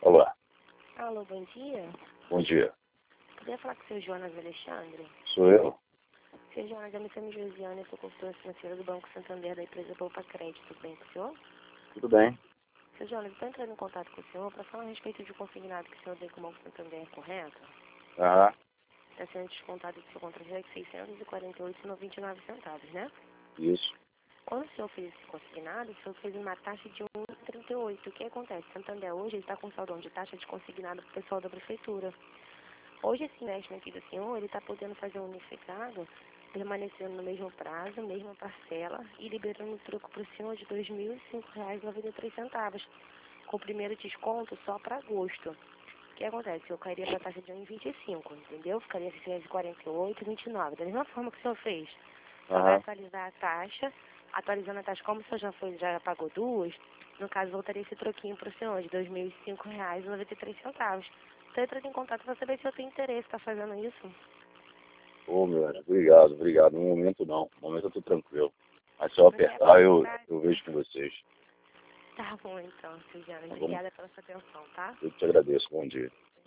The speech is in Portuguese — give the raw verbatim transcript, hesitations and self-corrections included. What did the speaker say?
Alô. Alô, bom dia. Bom dia. Poderia falar com o seu Jonas Alexandre? Sou eu? Seu Jonas, eu me chamo Josiane, eu sou consultora financeira do Banco Santander, da empresa Poupa Crédito. Tudo bem com o senhor? Tudo bem. Seu Jonas, eu estou entrando em contato com o senhor para falar a respeito de um consignado que o senhor tem com o Banco Santander, correto? Ah, Está sendo descontado do seu contra-cheque seiscentos e quarenta e oito reais e noventa e nove centavos, né? isso. Quando o senhor fez esse consignado, o senhor fez uma taxa de um vírgula trinta e oito. O que acontece? Santander hoje está com saldão de taxa de consignado para o pessoal da prefeitura. Hoje esse empréstimo aqui do senhor, ele está podendo fazer um unificado, permanecendo no mesmo prazo, mesma parcela, e liberando o troco para o senhor de dois mil e cinco reais e noventa e três centavos, com o primeiro desconto só para agosto. O que acontece? Eu cairia para a taxa de um vírgula vinte e cinco, entendeu? Ficaria seiscentos e quarenta e oito e vinte e nove, da mesma forma que o senhor fez. Só vai Aham. atualizar a taxa, atualizando a taxa, como o senhor já foi, já pagou duas, no caso voltaria esse troquinho para o senhor de dois mil e cinco reais e noventa e três centavos. Então eu entrei em contato para saber se eu tenho interesse em estar fazendo isso. Ô, meu anjo, obrigado, obrigado. No momento não. No momento eu tô tranquilo. Mas se eu Não quer apertar, eu, aproveitar? eu vejo com vocês. Tá bom então, Suzana. Tá bom? Obrigada pela sua atenção, tá? Eu te agradeço. Bom dia.